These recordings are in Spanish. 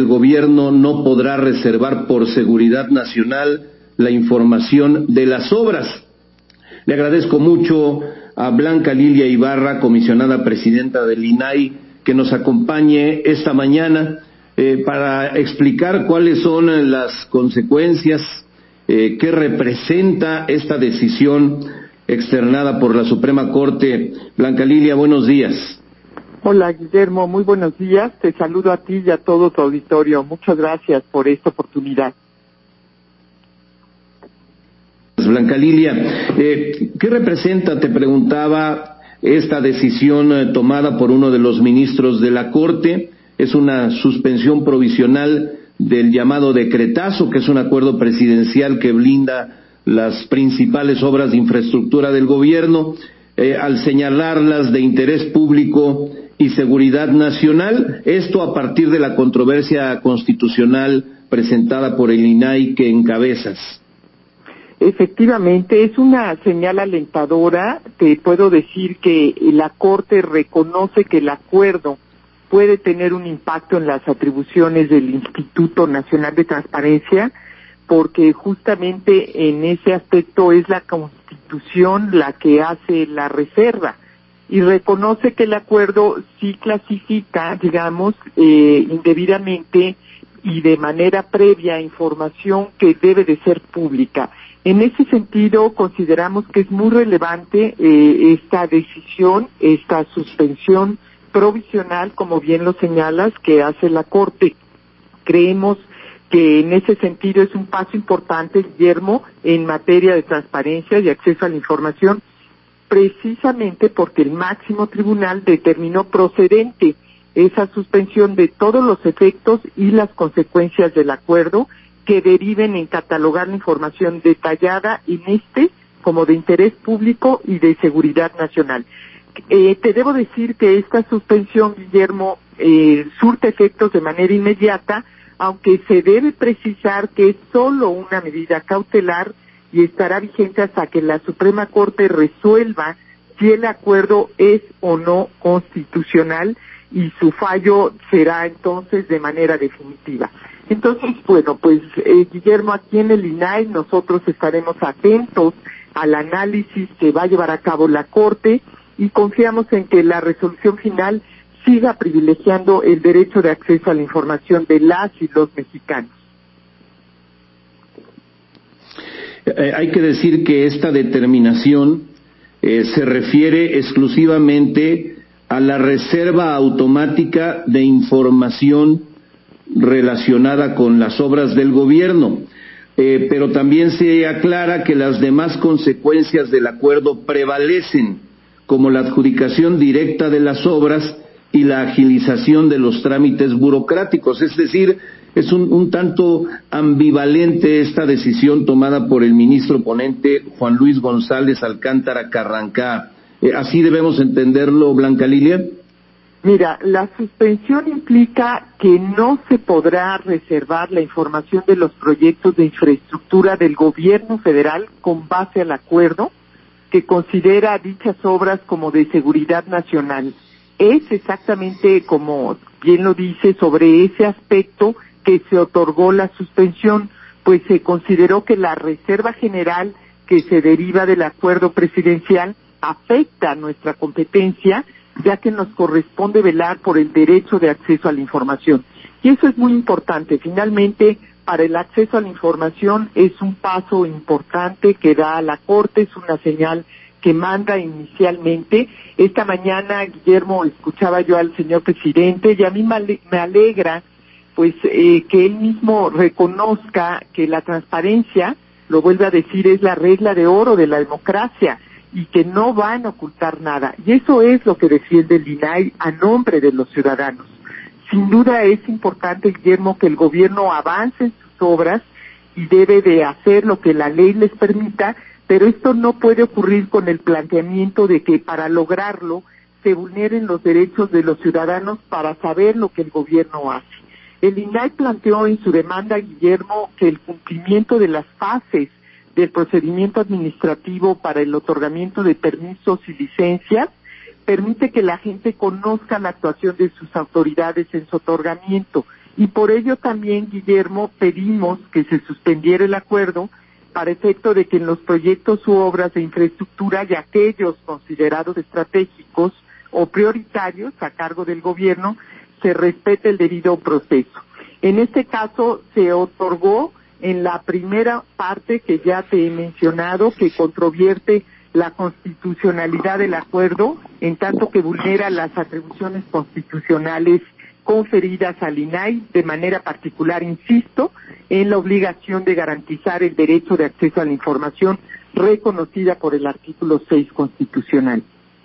gobierno no podrá reservar por seguridad nacional la información de las obras. Le agradezco mucho a Blanca Lilia Ibarra, comisionada presidenta del INAI, que nos acompañe esta mañana para explicar cuáles son las consecuencias que representa esta decisión externada por la Suprema Corte. Blanca Lilia, buenos días. Hola, Guillermo, muy buenos días. Te saludo a ti y a todo tu auditorio. Muchas gracias por esta oportunidad. Blanca Lilia, ¿qué representa, te preguntaba, esta decisión tomada por uno de los ministros de la Corte? Es una suspensión provisional del llamado decretazo, que es un acuerdo presidencial que blinda las principales obras de infraestructura del gobierno, al señalarlas de interés público y seguridad nacional, esto a partir de la controversia constitucional presentada por el INAI que encabezas. Efectivamente, es una señal alentadora. Te puedo decir que la Corte reconoce que el acuerdo puede tener un impacto en las atribuciones del Instituto Nacional de Transparencia, porque justamente en ese aspecto es la Constitución la que hace la reserva y reconoce que el acuerdo sí clasifica, digamos, indebidamente y de manera previa información que debe de ser pública. En ese sentido, consideramos que es muy relevante esta decisión, esta suspensión provisional, como bien lo señalas, que hace la Corte. Creemos que en ese sentido es un paso importante, Guillermo, en materia de transparencia y acceso a la información, precisamente porque el máximo tribunal determinó procedente esa suspensión de todos los efectos y las consecuencias del acuerdo que deriven en catalogar la información detallada como de interés público y de seguridad nacional. Te debo decir que esta suspensión, Guillermo, surte efectos de manera inmediata, aunque se debe precisar que es solo una medida cautelar y estará vigente hasta que la Suprema Corte resuelva si el acuerdo es o no constitucional, y su fallo será entonces de manera definitiva. Entonces, bueno, pues Guillermo, aquí en el INAI nosotros estaremos atentos al análisis que va a llevar a cabo la Corte y confiamos en que la resolución final siga privilegiando el derecho de acceso a la información de las y los mexicanos. Hay que decir que esta determinación se refiere exclusivamente a la reserva automática de información relacionada con las obras del gobierno, pero también se aclara que las demás consecuencias del acuerdo prevalecen, como la adjudicación directa de las obras y la agilización de los trámites burocráticos. Es decir, es un tanto ambivalente esta decisión tomada por el ministro ponente Juan Luis González Alcántara Carrancá. ¿Así debemos entenderlo, Blanca Lilia? Mira, la suspensión implica que no se podrá reservar la información de los proyectos de infraestructura del gobierno federal con base al acuerdo que considera dichas obras como de seguridad nacional. Es exactamente como bien lo dice sobre ese aspecto que se otorgó la suspensión, pues se consideró que la reserva general que se deriva del acuerdo presidencial afecta nuestra competencia, ya que nos corresponde velar por el derecho de acceso a la información. Y eso es muy importante. Finalmente, para el acceso a la información es un paso importante que da a la Corte, es una señal que manda inicialmente. Esta mañana, Guillermo, escuchaba yo al señor presidente y a mí me alegra pues que él mismo reconozca que la transparencia, lo vuelve a decir, es la regla de oro de la democracia y que no van a ocultar nada. Y eso es lo que defiende el INAI a nombre de los ciudadanos. Sin duda es importante, Guillermo, que el gobierno avance en sus obras y debe de hacer lo que la ley les permita, pero esto no puede ocurrir con el planteamiento de que para lograrlo se vulneren los derechos de los ciudadanos para saber lo que el gobierno hace. El INAI planteó en su demanda, Guillermo, que el cumplimiento de las fases del procedimiento administrativo para el otorgamiento de permisos y licencias permite que la gente conozca la actuación de sus autoridades en su otorgamiento y por ello también, Guillermo, pedimos que se suspendiera el acuerdo para efecto de que en los proyectos u obras de infraestructura y aquellos considerados estratégicos o prioritarios a cargo del gobierno se respete el debido proceso. En este caso se otorgó en la primera parte que ya te he mencionado, que controvierte la constitucionalidad del acuerdo, en tanto que vulnera las atribuciones constitucionales conferidas al INAI, de manera particular, insisto, en la obligación de garantizar el derecho de acceso a la información reconocida por el artículo 6 constitucional.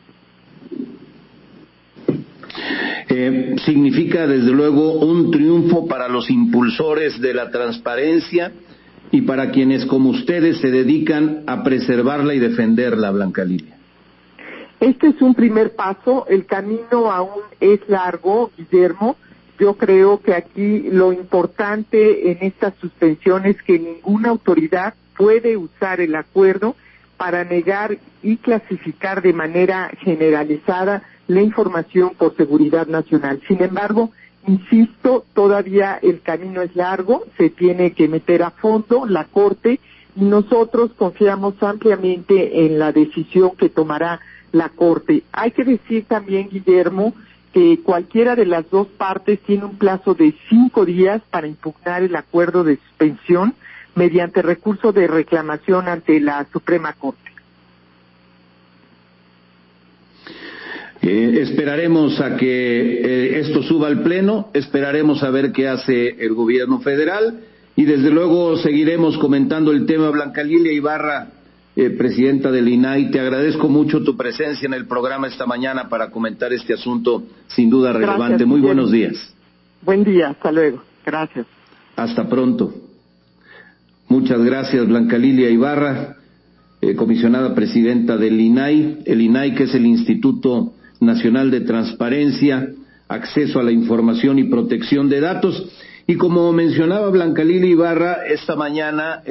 Significa desde luego un triunfo para los impulsores de la transparencia y para quienes como ustedes se dedican a preservarla y defenderla, Blanca Lilia. Este es un primer paso, el camino aún es largo, Guillermo. Yo creo que aquí lo importante en esta suspensión es que ninguna autoridad puede usar el acuerdo para negar y clasificar de manera generalizada la información por seguridad nacional. Sin embargo, insisto, todavía el camino es largo, se tiene que meter a fondo la Corte y nosotros confiamos ampliamente en la decisión que tomará la Corte. Hay que decir también, Guillermo, que cualquiera de las dos partes tiene un plazo de 5 días para impugnar el acuerdo de suspensión mediante recurso de reclamación ante la Suprema Corte. Esperaremos a que esto suba al Pleno, esperaremos a ver qué hace el gobierno federal y desde luego seguiremos comentando el tema. Blanca Lilia Ibarra, presidenta del INAI, te agradezco mucho tu presencia en el programa esta mañana para comentar este asunto sin duda relevante. Gracias, muy Guillermo. buenos días. Buen día, hasta luego. Gracias. Hasta pronto. Muchas gracias, Blanca Lilia Ibarra, comisionada presidenta del INAI, el INAI que es el Instituto Nacional de Transparencia, Acceso a la Información y Protección de Datos. Y como mencionaba Blanca Lilia Ibarra, esta mañana